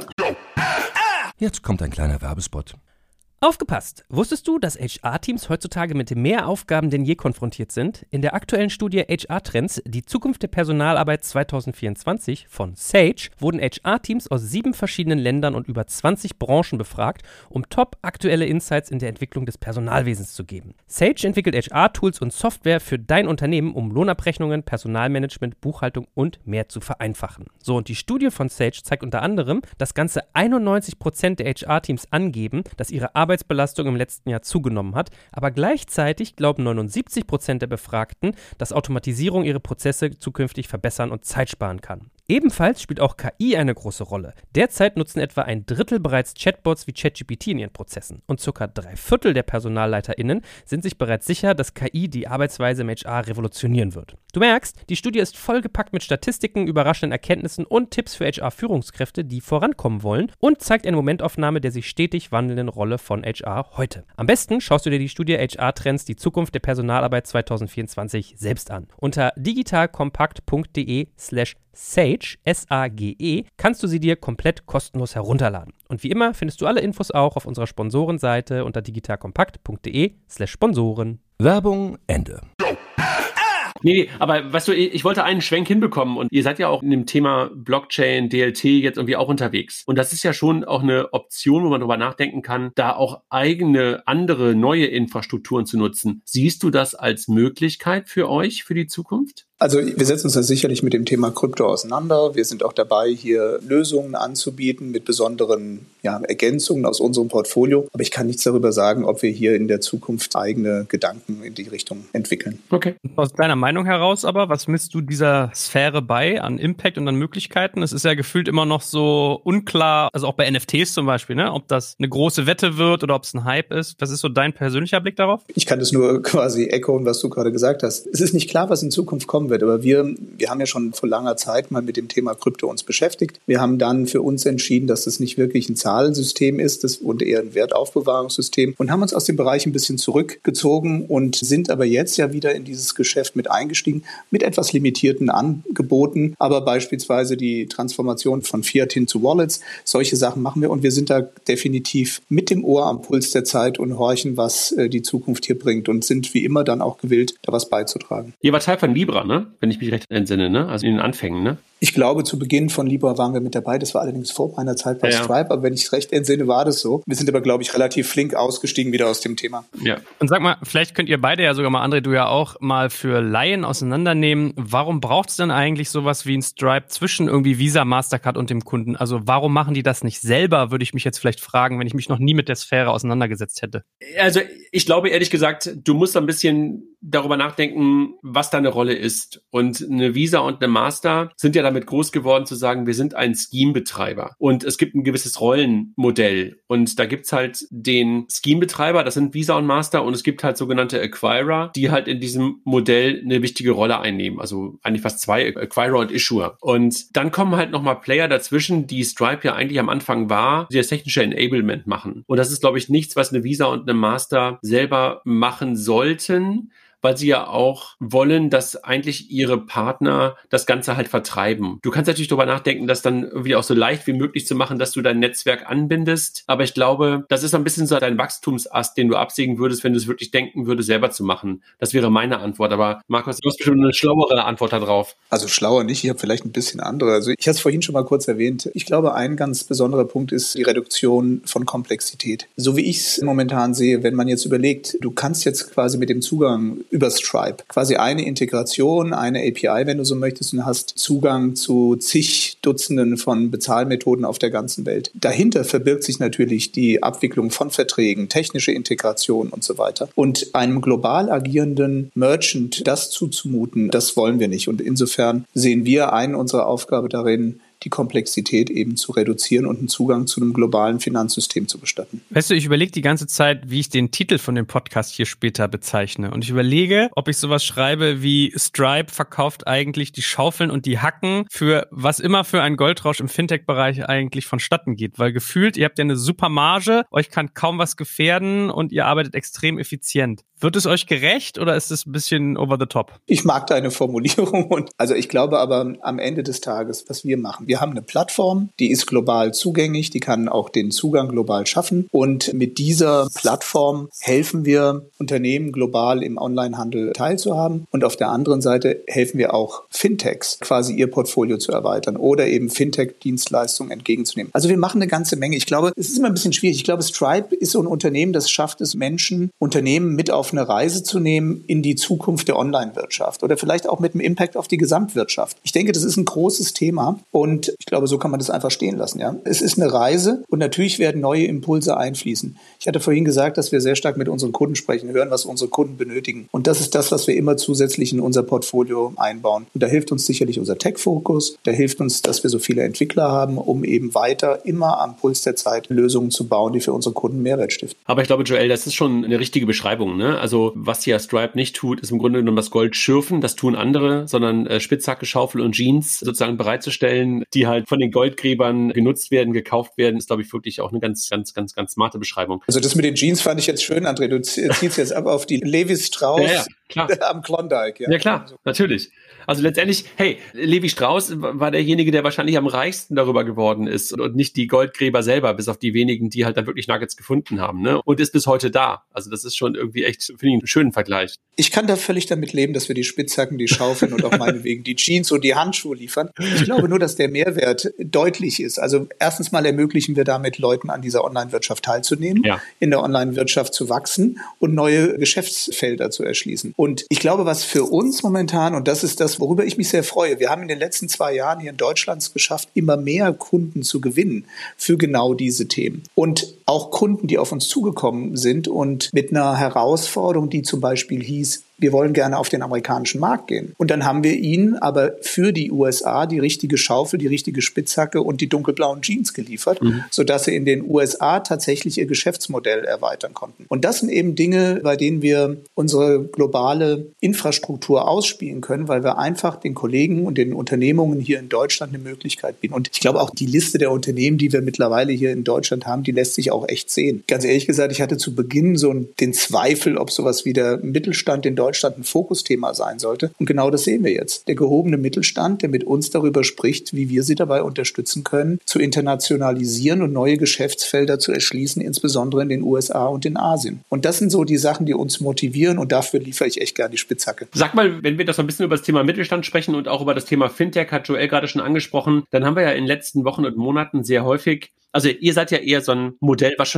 Jetzt kommt ein kleiner Werbespot. Aufgepasst! Wusstest du, dass HR-Teams heutzutage mit mehr Aufgaben denn je konfrontiert sind? In der aktuellen Studie HR-Trends, die Zukunft der Personalarbeit 2024 von Sage, wurden HR-Teams aus 7 verschiedenen Ländern und über 20 Branchen befragt, um top-aktuelle Insights in der Entwicklung des Personalwesens zu geben. Sage entwickelt HR-Tools und Software für dein Unternehmen, um Lohnabrechnungen, Personalmanagement, Buchhaltung und mehr zu vereinfachen. So, und die Studie von Sage zeigt unter anderem, dass ganze 91% der HR-Teams angeben, dass ihre Arbeitsbelastung im letzten Jahr zugenommen hat, aber gleichzeitig glauben 79% der Befragten, dass Automatisierung ihre Prozesse zukünftig verbessern und Zeit sparen kann. Ebenfalls spielt auch KI eine große Rolle. Derzeit nutzen etwa ein Drittel bereits Chatbots wie ChatGPT in ihren Prozessen und ca. 3/4 der PersonalleiterInnen sind sich bereits sicher, dass KI die Arbeitsweise im HR revolutionieren wird. Du merkst, die Studie ist vollgepackt mit Statistiken, überraschenden Erkenntnissen und Tipps für HR-Führungskräfte, die vorankommen wollen und zeigt eine Momentaufnahme der sich stetig wandelnden Rolle von HR heute. Am besten schaust du dir die Studie HR-Trends, die Zukunft der Personalarbeit 2024 selbst an. Unter digitalkompakt.de/Sage, S-A-G-E, kannst du sie dir komplett kostenlos herunterladen. Und wie immer findest du alle Infos auch auf unserer Sponsorenseite unter digitalkompakt.de/Sponsoren. Werbung Ende. Nee, aber weißt du, ich wollte einen Schwenk hinbekommen und ihr seid ja auch in dem Thema Blockchain, DLT jetzt irgendwie auch unterwegs. Und das ist ja schon auch eine Option, wo man drüber nachdenken kann, da auch eigene, andere, neue Infrastrukturen zu nutzen. Siehst du das als Möglichkeit für euch, für die Zukunft? Also wir setzen uns da sicherlich mit dem Thema Krypto auseinander. Wir sind auch dabei, hier Lösungen anzubieten mit besonderen Ergänzungen aus unserem Portfolio. Aber ich kann nichts darüber sagen, ob wir hier in der Zukunft eigene Gedanken in die Richtung entwickeln. Okay. Aus deiner Meinung heraus aber, was misst du dieser Sphäre bei an Impact und an Möglichkeiten? Es ist ja gefühlt immer noch so unklar, also auch bei NFTs zum Beispiel, ne, ob das eine große Wette wird oder ob es ein Hype ist. Was ist so dein persönlicher Blick darauf? Ich kann das nur quasi echoen, was du gerade gesagt hast. Es ist nicht klar, was in Zukunft kommen wird, aber wir haben ja schon vor langer Zeit mal mit dem Thema Krypto uns beschäftigt. Wir haben dann für uns entschieden, dass das nicht wirklich ein Zahlensystem ist und eher ein Wertaufbewahrungssystem und haben uns aus dem Bereich ein bisschen zurückgezogen und sind aber jetzt ja wieder in dieses Geschäft mit eingestiegen, mit etwas limitierten Angeboten, aber beispielsweise die Transformation von Fiat hin zu Wallets, solche Sachen machen wir und wir sind da definitiv mit dem Ohr am Puls der Zeit und horchen, was die Zukunft hier bringt und sind wie immer dann auch gewillt, da was beizutragen. Ihr wart Teil von Libra, ne? Wenn ich mich recht entsinne, ne? Also in den Anfängen, ne? Ich glaube, zu Beginn von Libra waren wir mit dabei. Das war allerdings vor meiner Zeit bei Stripe. Aber wenn ich es recht entsinne, war das so. Wir sind aber, glaube ich, relativ flink ausgestiegen wieder aus dem Thema. Ja. Und sag mal, vielleicht könnt ihr beide ja sogar mal, André, du ja auch, mal für Laien auseinandernehmen. Warum braucht es denn eigentlich sowas wie ein Stripe zwischen irgendwie Visa, Mastercard und dem Kunden? Also warum machen die das nicht selber, würde ich mich jetzt vielleicht fragen, wenn ich mich noch nie mit der Sphäre auseinandergesetzt hätte. Also ich glaube, ehrlich gesagt, du musst ein bisschen darüber nachdenken, was deine Rolle ist. Und eine Visa und eine Master sind ja damit groß geworden zu sagen, wir sind ein Scheme-Betreiber. Und es gibt ein gewisses Rollenmodell. Und da gibt's halt den Scheme-Betreiber, das sind Visa und Master. Und es gibt halt sogenannte Acquirer, die halt in diesem Modell eine wichtige Rolle einnehmen. Also eigentlich fast zwei, Acquirer und Issuer. Und dann kommen halt nochmal Player dazwischen, die Stripe ja eigentlich am Anfang war, die das technische Enablement machen. Und das ist, glaube ich, nichts, was eine Visa und eine Master selber machen sollten, weil sie ja auch wollen, dass eigentlich ihre Partner das Ganze halt vertreiben. Du kannst natürlich darüber nachdenken, das dann irgendwie auch so leicht wie möglich zu machen, dass du dein Netzwerk anbindest. Aber ich glaube, das ist ein bisschen so dein Wachstumsast, den du absägen würdest, wenn du es wirklich denken würdest, selber zu machen. Das wäre meine Antwort. Aber Markus, du hast bestimmt eine schlauere Antwort darauf. Also schlauer nicht, ich habe vielleicht ein bisschen andere. Also ich hatte es vorhin schon mal kurz erwähnt. Ich glaube, ein ganz besonderer Punkt ist die Reduktion von Komplexität. So wie ich es momentan sehe, wenn man jetzt überlegt, du kannst jetzt quasi mit dem Zugang über Stripe quasi eine Integration, eine API, wenn du so möchtest, und hast Zugang zu zig Dutzenden von Bezahlmethoden auf der ganzen Welt. Dahinter verbirgt sich natürlich die Abwicklung von Verträgen, technische Integration und so weiter. Und einem global agierenden Merchant das zuzumuten, das wollen wir nicht. Und insofern sehen wir eine unserer Aufgabe darin, die Komplexität eben zu reduzieren und einen Zugang zu einem globalen Finanzsystem zu gestatten. Weißt du, ich überlege die ganze Zeit, wie ich den Titel von dem Podcast hier später bezeichne. Und ich überlege, ob ich sowas schreibe wie Stripe verkauft eigentlich die Schaufeln und die Hacken für was immer für einen Goldrausch im Fintech-Bereich eigentlich vonstatten geht. Weil gefühlt, ihr habt ja eine super Marge, euch kann kaum was gefährden und ihr arbeitet extrem effizient. Wird es euch gerecht oder ist es ein bisschen over the top? Ich mag deine Formulierung. Und also ich glaube aber am Ende des Tages, was wir machen, wir haben eine Plattform, die ist global zugänglich, die kann auch den Zugang global schaffen. Und mit dieser Plattform helfen wir Unternehmen global im Onlinehandel teilzuhaben. Und auf der anderen Seite helfen wir auch Fintechs, quasi ihr Portfolio zu erweitern oder eben Fintech-Dienstleistungen entgegenzunehmen. Also wir machen eine ganze Menge. Ich glaube, es ist immer ein bisschen schwierig. Ich glaube, Stripe ist so ein Unternehmen, das schafft es, Unternehmen mit auf eine Reise zu nehmen in die Zukunft der Online-Wirtschaft oder vielleicht auch mit einem Impact auf die Gesamtwirtschaft. Ich denke, das ist ein großes Thema und ich glaube, so kann man das einfach stehen lassen. Ja? Es ist eine Reise und natürlich werden neue Impulse einfließen. Ich hatte vorhin gesagt, dass wir sehr stark mit unseren Kunden sprechen, hören, was unsere Kunden benötigen. Und das ist das, was wir immer zusätzlich in unser Portfolio einbauen. Und da hilft uns sicherlich unser Tech-Fokus, da hilft uns, dass wir so viele Entwickler haben, um eben weiter immer am Puls der Zeit Lösungen zu bauen, die für unsere Kunden Mehrwert stiften. Aber ich glaube, Joel, das ist schon eine richtige Beschreibung, ne? Also was hier Stripe nicht tut, ist im Grunde genommen das Gold schürfen, das tun andere, sondern Spitzhacke, Schaufel und Jeans sozusagen bereitzustellen, die halt von den Goldgräbern genutzt werden, gekauft werden, ist, glaube ich, wirklich auch eine ganz smarte Beschreibung. Also das mit den Jeans fand ich jetzt schön, André, du ziehst jetzt ab auf die Levi Strauss klar. am Klondike. Ja klar, natürlich. Also letztendlich, hey, Levi Strauss war derjenige, der wahrscheinlich am reichsten darüber geworden ist und nicht die Goldgräber selber, bis auf die wenigen, die halt dann wirklich Nuggets gefunden haben, ne? Und ist bis heute da. Also das ist schon irgendwie echt, finde ich, einen schönen Vergleich. Ich kann da völlig damit leben, dass wir die Spitzhacken, die Schaufeln und auch meinetwegen die Jeans und die Handschuhe liefern. Ich glaube nur, dass der Mehrwert deutlich ist. Also erstens mal ermöglichen wir damit Leuten an dieser Online-Wirtschaft teilzunehmen, in der Online-Wirtschaft zu wachsen und neue Geschäftsfelder zu erschließen. Und ich glaube, was für uns momentan, und das ist das, worüber ich mich sehr freue, wir haben in den letzten 2 Jahren hier in Deutschland es geschafft, immer mehr Kunden zu gewinnen für genau diese Themen. Und auch Kunden, die auf uns zugekommen sind und mit einer Herausforderung, die zum Beispiel hieß, wir wollen gerne auf den amerikanischen Markt gehen. Und dann haben wir ihnen aber für die USA die richtige Schaufel, die richtige Spitzhacke und die dunkelblauen Jeans geliefert, sodass sie in den USA tatsächlich ihr Geschäftsmodell erweitern konnten. Und das sind eben Dinge, bei denen wir unsere globale Infrastruktur ausspielen können, weil wir einfach den Kollegen und den Unternehmungen hier in Deutschland eine Möglichkeit bieten. Und ich glaube auch die Liste der Unternehmen, die wir mittlerweile hier in Deutschland haben, die lässt sich auch echt sehen. Ganz ehrlich gesagt, ich hatte zu Beginn so den Zweifel, ob sowas wie der Mittelstand in Deutschland ein Fokusthema sein sollte. Und genau das sehen wir jetzt. Der gehobene Mittelstand, der mit uns darüber spricht, wie wir sie dabei unterstützen können, zu internationalisieren und neue Geschäftsfelder zu erschließen, insbesondere in den USA und in Asien. Und das sind so die Sachen, die uns motivieren und dafür liefere ich echt gerne die Spitzhacke. Sag mal, wenn wir das so ein bisschen über das Thema Mittelstand sprechen und auch über das Thema Fintech, hat Joel gerade schon angesprochen, dann haben wir ja in den letzten Wochen und Monaten sehr häufig, also ihr seid ja eher so ein Modell, was schon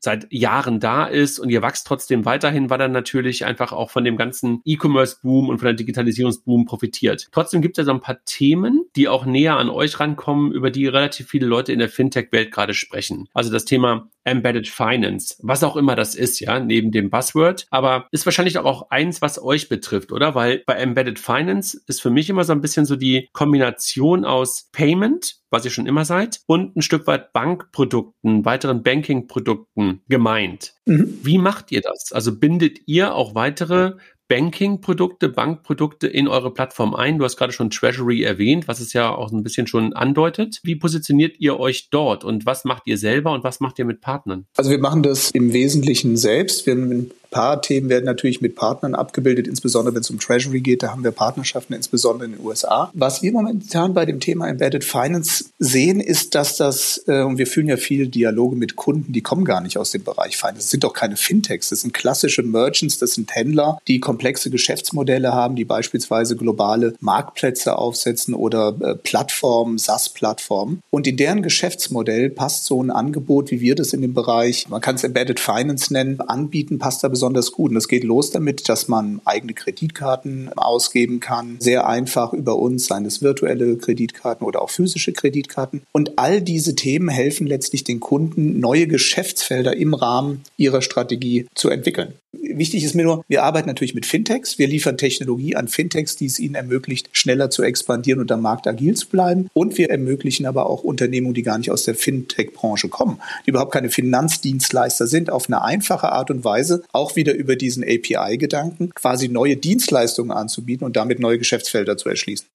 seit Jahren da ist und ihr wachst trotzdem weiterhin, weil er natürlich einfach auch von dem ganzen E-Commerce-Boom und von der Digitalisierungsboom profitiert. Trotzdem gibt es ja so ein paar Themen, die auch näher an euch rankommen, über die relativ viele Leute in der Fintech-Welt gerade sprechen. Also das Thema Embedded Finance, was auch immer das ist, ja, neben dem Buzzword, aber ist wahrscheinlich auch eins, was euch betrifft, oder? Weil bei Embedded Finance ist für mich immer so ein bisschen so die Kombination aus Payment, was ihr schon immer seid, und ein Stück weit Bankprodukten, weiteren Banking-Produkten gemeint. Wie macht ihr das? Also bindet ihr auch weitere Banking-Produkte, Bankprodukte in eure Plattform ein? Du hast gerade schon Treasury erwähnt, was es ja auch ein bisschen schon andeutet. Wie positioniert ihr euch dort und was macht ihr selber und was macht ihr mit Partnern? Also wir machen das im Wesentlichen selbst. Ein paar Themen werden natürlich mit Partnern abgebildet, insbesondere wenn es um Treasury geht. Da haben wir Partnerschaften, insbesondere in den USA. Was wir momentan bei dem Thema Embedded Finance sehen, ist, dass und wir führen ja viele Dialoge mit Kunden, die kommen gar nicht aus dem Bereich Finance. Das sind doch keine Fintechs, das sind klassische Merchants, das sind Händler, die komplexe Geschäftsmodelle haben, die beispielsweise globale Marktplätze aufsetzen oder Plattformen, SaaS-Plattformen. Und in deren Geschäftsmodell passt so ein Angebot, wie wir das in dem Bereich, man kann es Embedded Finance nennen, anbieten, passt da besonders gut. Und es geht los damit, dass man eigene Kreditkarten ausgeben kann, sehr einfach über uns, seien es virtuelle Kreditkarten oder auch physische Kreditkarten. Und all diese Themen helfen letztlich den Kunden, neue Geschäftsfelder im Rahmen ihrer Strategie zu entwickeln. Wichtig ist mir nur, wir arbeiten natürlich mit Fintechs. Wir liefern Technologie an Fintechs, die es ihnen ermöglicht, schneller zu expandieren und am Markt agil zu bleiben. Und wir ermöglichen aber auch Unternehmungen, die gar nicht aus der Fintech-Branche kommen, die überhaupt keine Finanzdienstleister sind, auf eine einfache Art und Weise, auch wieder über diesen API-Gedanken, quasi neue Dienstleistungen anzubieten und damit neue Geschäftsfelder zu erschließen.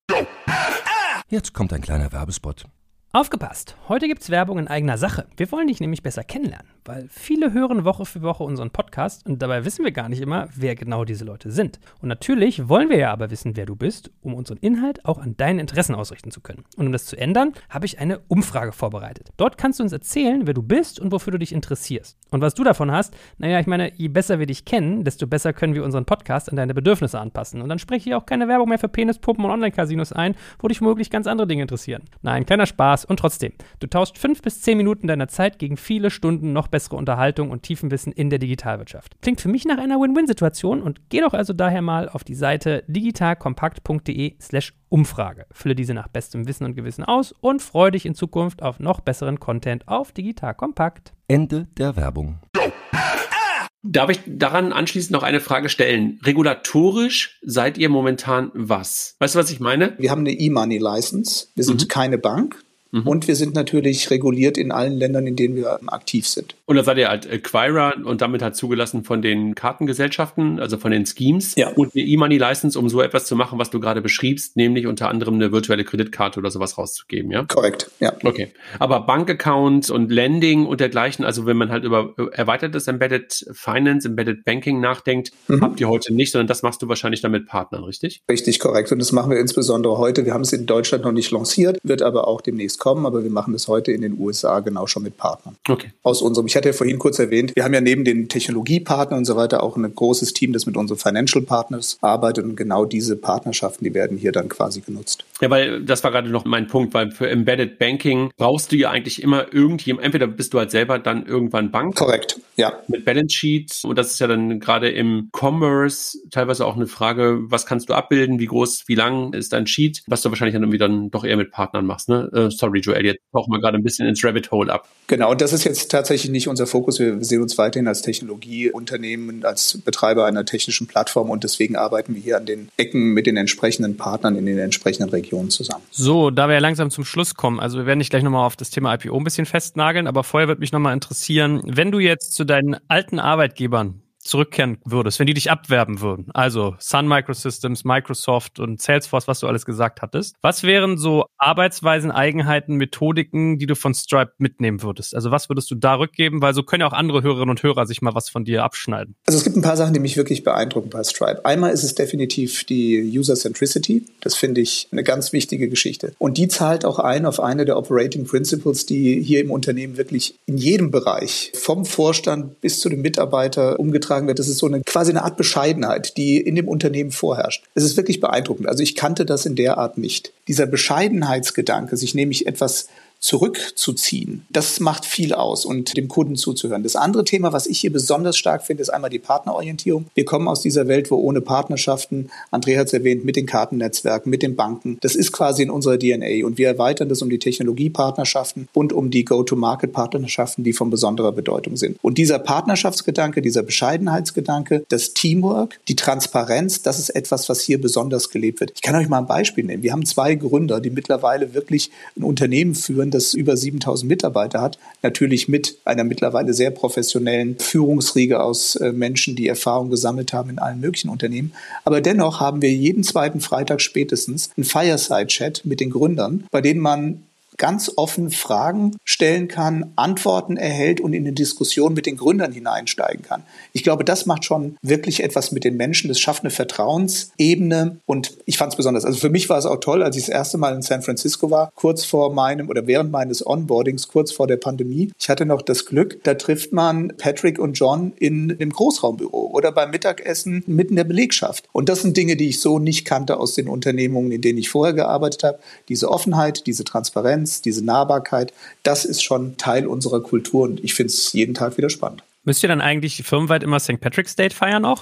Jetzt kommt ein kleiner Werbespot. Aufgepasst! Heute gibt's Werbung in eigener Sache. Wir wollen dich nämlich besser kennenlernen, weil viele hören Woche für Woche unseren Podcast und dabei wissen wir gar nicht immer, wer genau diese Leute sind. Und natürlich wollen wir ja aber wissen, wer du bist, um unseren Inhalt auch an deinen Interessen ausrichten zu können. Und um das zu ändern, habe ich eine Umfrage vorbereitet. Dort kannst du uns erzählen, wer du bist und wofür du dich interessierst. Und was du davon hast, naja, ich meine, je besser wir dich kennen, desto besser können wir unseren Podcast an deine Bedürfnisse anpassen. Und dann spreche ich auch keine Werbung mehr für Penispuppen und Online-Casinos ein, wo dich womöglich ganz andere Dinge interessieren. Nein, kleiner Spaß. Und trotzdem, du tauschst 5 bis 10 Minuten deiner Zeit gegen viele Stunden noch bessere Unterhaltung und Tiefenwissen in der Digitalwirtschaft. Klingt für mich nach einer Win-Win-Situation und geh doch also daher mal auf die Seite digitalkompakt.de/Umfrage. Fülle diese nach bestem Wissen und Gewissen aus und freue dich in Zukunft auf noch besseren Content auf Digital Kompakt. Ende der Werbung. Darf ich daran anschließend noch eine Frage stellen? Regulatorisch seid ihr momentan was? Weißt du, was ich meine? Wir haben eine E-Money-License. Wir sind keine Bank. Und wir sind natürlich reguliert in allen Ländern, in denen wir aktiv sind. Und da seid ihr halt Acquirer und damit halt zugelassen von den Kartengesellschaften, also von den Schemes. Ja. Und eine E-Money-License, um so etwas zu machen, was du gerade beschriebst, nämlich unter anderem eine virtuelle Kreditkarte oder sowas rauszugeben, ja? Korrekt, ja. Okay. Aber Bankaccount und Lending und dergleichen, also wenn man halt über erweitertes Embedded Finance, Embedded Banking nachdenkt, habt ihr heute nicht, sondern das machst du wahrscheinlich dann mit Partnern, richtig? Richtig, korrekt. Und das machen wir insbesondere heute. Wir haben es in Deutschland noch nicht lanciert, wird aber auch demnächst kommen, aber wir machen das heute in den USA genau schon mit Partnern. Okay. Ich hatte ja vorhin kurz erwähnt, wir haben ja neben den Technologiepartnern und so weiter auch ein großes Team, das mit unseren Financial Partners arbeitet und genau diese Partnerschaften, die werden hier dann quasi genutzt. Ja, weil das war gerade noch mein Punkt, weil für Embedded Banking brauchst du ja eigentlich immer irgendjemand, entweder bist du halt selber dann irgendwann Bank. Korrekt, ja. Mit Balance Sheet und das ist ja dann gerade im Commerce teilweise auch eine Frage, was kannst du abbilden, wie groß, wie lang ist dein Sheet, was du wahrscheinlich dann irgendwie dann doch eher mit Partnern machst, ne? Sorry, Joel, jetzt tauchen wir gerade ein bisschen ins Rabbit Hole ab. Genau, und das ist jetzt tatsächlich nicht unser Fokus. Wir sehen uns weiterhin als Technologieunternehmen, als Betreiber einer technischen Plattform und deswegen arbeiten wir hier an den Ecken mit den entsprechenden Partnern in den entsprechenden Regionen zusammen. So, da wir ja langsam zum Schluss kommen, also wir werden dich gleich nochmal auf das Thema IPO ein bisschen festnageln, aber vorher würde mich nochmal interessieren, wenn du jetzt zu deinen alten Arbeitgebern zurückkehren würdest, wenn die dich abwerben würden, also Sun Microsystems, Microsoft und Salesforce, was du alles gesagt hattest, was wären so Arbeitsweisen, Eigenheiten, Methodiken, die du von Stripe mitnehmen würdest? Also was würdest du da rückgeben? Weil so können ja auch andere Hörerinnen und Hörer sich mal was von dir abschneiden. Also es gibt ein paar Sachen, die mich wirklich beeindrucken bei Stripe. Einmal ist es definitiv die User Centricity. Das finde ich eine ganz wichtige Geschichte. Und die zahlt auch ein auf eine der Operating Principles, die hier im Unternehmen wirklich in jedem Bereich, vom Vorstand bis zu dem Mitarbeiter umgetragen wird. Das ist so quasi eine Art Bescheidenheit, die in dem Unternehmen vorherrscht. Es ist wirklich beeindruckend. Also ich kannte das in der Art nicht. Dieser Bescheidenheitsgedanke, sich nämlich etwas zurückzuziehen. Das macht viel aus und dem Kunden zuzuhören. Das andere Thema, was ich hier besonders stark finde, ist einmal die Partnerorientierung. Wir kommen aus dieser Welt, wo ohne Partnerschaften, André hat es erwähnt, mit den Kartennetzwerken, mit den Banken, das ist quasi in unserer DNA und wir erweitern das um die Technologiepartnerschaften und um die Go-to-Market-Partnerschaften, die von besonderer Bedeutung sind. Und dieser Partnerschaftsgedanke, dieser Bescheidenheitsgedanke, das Teamwork, die Transparenz, das ist etwas, was hier besonders gelebt wird. Ich kann euch mal ein Beispiel nennen. Wir haben 2 Gründer, die mittlerweile wirklich ein Unternehmen führen, das über 7.000 Mitarbeiter hat, natürlich mit einer mittlerweile sehr professionellen Führungsriege aus Menschen, die Erfahrung gesammelt haben in allen möglichen Unternehmen. Aber dennoch haben wir jeden zweiten Freitag spätestens einen Fireside-Chat mit den Gründern, bei denen man ganz offen Fragen stellen kann, Antworten erhält und in eine Diskussion mit den Gründern hineinsteigen kann. Ich glaube, das macht schon wirklich etwas mit den Menschen. Das schafft eine Vertrauensebene und ich fand es besonders. Also für mich war es auch toll, als ich das erste Mal in San Francisco war, kurz vor meinem oder während meines Onboardings, kurz vor der Pandemie. Ich hatte noch das Glück, da trifft man Patrick und John in einem Großraumbüro oder beim Mittagessen mitten in der Belegschaft. Und das sind Dinge, die ich so nicht kannte aus den Unternehmungen, in denen ich vorher gearbeitet habe. Diese Offenheit, diese Transparenz, diese Nahbarkeit, das ist schon Teil unserer Kultur und ich finde es jeden Tag wieder spannend. Müsst ihr dann eigentlich firmenweit immer St. Patrick's Day feiern auch?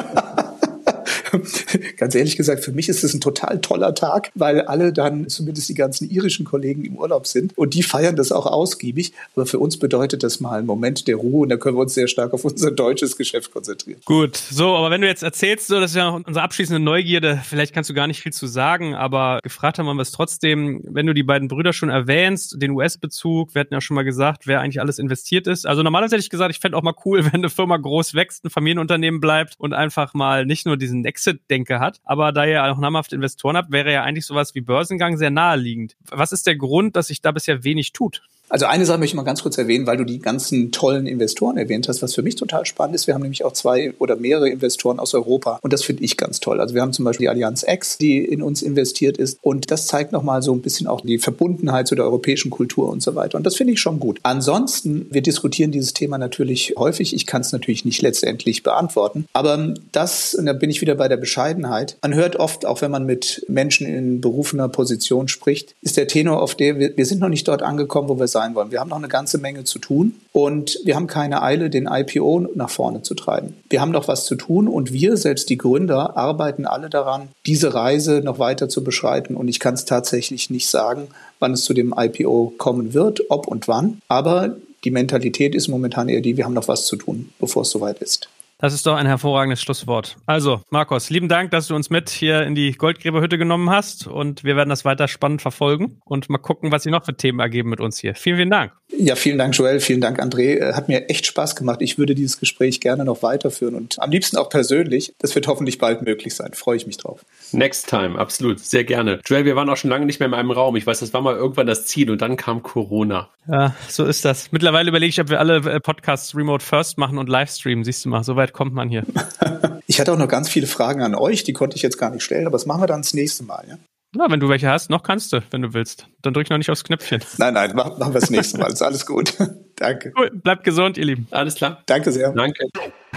Ganz ehrlich gesagt, für mich ist es ein total toller Tag, weil alle dann, zumindest die ganzen irischen Kollegen, im Urlaub sind und die feiern das auch ausgiebig. Aber für uns bedeutet das mal einen Moment der Ruhe und da können wir uns sehr stark auf unser deutsches Geschäft konzentrieren. Gut, so, aber wenn du jetzt erzählst, so, das ist ja unsere abschließende Neugierde, vielleicht kannst du gar nicht viel zu sagen, aber gefragt haben wir es trotzdem, wenn du die beiden Brüder schon erwähnst, den US-Bezug, wir hatten ja schon mal gesagt, wer eigentlich alles investiert ist. Also normalerweise hätte ich gesagt, ich fände auch mal cool, wenn eine Firma groß wächst, ein Familienunternehmen bleibt und einfach mal nicht nur diesen Exit-Denke hat, aber da ihr auch namhafte Investoren habt, wäre ja eigentlich sowas wie Börsengang sehr naheliegend. Was ist der Grund, dass sich da bisher wenig tut? Also eine Sache möchte ich mal ganz kurz erwähnen, weil du die ganzen tollen Investoren erwähnt hast, was für mich total spannend ist. Wir haben nämlich auch 2 oder mehrere Investoren aus Europa und das finde ich ganz toll. Also wir haben zum Beispiel die Allianz X, die in uns investiert ist und das zeigt nochmal so ein bisschen auch die Verbundenheit zu der europäischen Kultur und so weiter und das finde ich schon gut. Ansonsten, wir diskutieren dieses Thema natürlich häufig. Ich kann es natürlich nicht letztendlich beantworten, aber das, und da bin ich wieder bei der Bescheidenheit, man hört oft, auch wenn man mit Menschen in berufener Position spricht, ist der Tenor auf der, wir sind noch nicht dort angekommen, wo wir sein wollen. Wir haben noch eine ganze Menge zu tun und wir haben keine Eile, den IPO nach vorne zu treiben. Wir haben noch was zu tun und wir, selbst die Gründer, arbeiten alle daran, diese Reise noch weiter zu beschreiten und ich kann es tatsächlich nicht sagen, wann es zu dem IPO kommen wird, ob und wann, aber die Mentalität ist momentan eher die, wir haben noch was zu tun, bevor es soweit ist. Das ist doch ein hervorragendes Schlusswort. Also, Markus, lieben Dank, dass du uns mit hier in die Goldgräberhütte genommen hast und wir werden das weiter spannend verfolgen und mal gucken, was sich noch für Themen ergeben mit uns hier. Vielen, vielen Dank. Ja, vielen Dank, Joel. Vielen Dank, André. Hat mir echt Spaß gemacht. Ich würde dieses Gespräch gerne noch weiterführen und am liebsten auch persönlich. Das wird hoffentlich bald möglich sein. Freue ich mich drauf. Next time, absolut. Sehr gerne. Joel, wir waren auch schon lange nicht mehr in einem Raum. Ich weiß, das war mal irgendwann das Ziel und dann kam Corona. Ja, so ist das. Mittlerweile überlege ich, ob wir alle Podcasts remote first machen und Livestreamen. Siehst du mal, so weit kommt man hier. Ich hatte auch noch ganz viele Fragen an euch, die konnte ich jetzt gar nicht stellen, aber das machen wir dann das nächste Mal, ja? Na, wenn du welche hast, noch kannst du, wenn du willst. Dann drück noch nicht aufs Knöpfchen. Nein, machen wir das nächste Mal. Ist alles gut. Danke. Cool, bleibt gesund, ihr Lieben. Alles klar. Danke sehr. Danke.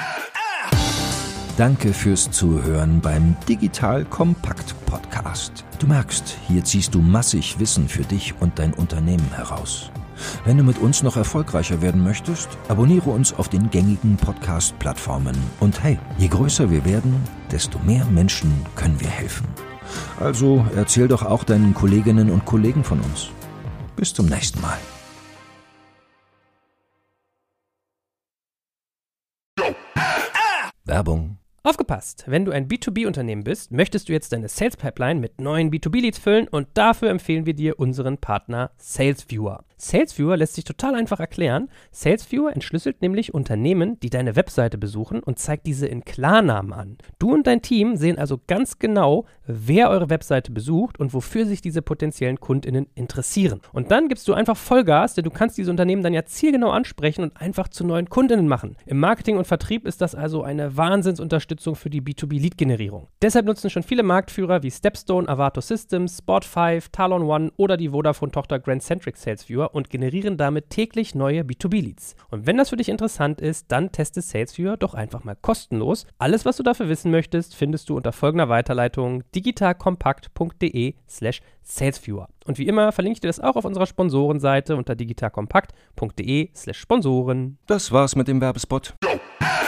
Danke fürs Zuhören beim Digital Kompakt Podcast. Du merkst, hier ziehst du massig Wissen für dich und dein Unternehmen heraus. Wenn du mit uns noch erfolgreicher werden möchtest, abonniere uns auf den gängigen Podcast-Plattformen. Und hey, je größer wir werden, desto mehr Menschen können wir helfen. Also erzähl doch auch deinen Kolleginnen und Kollegen von uns. Bis zum nächsten Mal. Werbung. Aufgepasst! Wenn du ein B2B-Unternehmen bist, möchtest du jetzt deine Sales-Pipeline mit neuen B2B-Leads füllen und dafür empfehlen wir dir unseren Partner SalesViewer. SalesViewer lässt sich total einfach erklären. SalesViewer entschlüsselt nämlich Unternehmen, die deine Webseite besuchen und zeigt diese in Klarnamen an. Du und dein Team sehen also ganz genau, wer eure Webseite besucht und wofür sich diese potenziellen KundInnen interessieren. Und dann gibst du einfach Vollgas, denn du kannst diese Unternehmen dann ja zielgenau ansprechen und einfach zu neuen KundInnen machen. Im Marketing und Vertrieb ist das also eine Wahnsinnsunterstützung für die B2B-Lead-Generierung. Deshalb nutzen schon viele Marktführer wie Stepstone, Avato Systems, Spot5, Talon One oder die Vodafone-Tochter Grand Centric SalesViewer SalesViewer und generieren damit täglich neue B2B-Leads. Und wenn das für dich interessant ist, dann teste SalesViewer doch einfach mal kostenlos. Alles, was du dafür wissen möchtest, findest du unter folgender Weiterleitung digitalkompakt.de/SalesViewer. Und wie immer verlinke ich dir das auch auf unserer Sponsorenseite unter digitalkompakt.de/Sponsoren. Das war's mit dem Werbespot.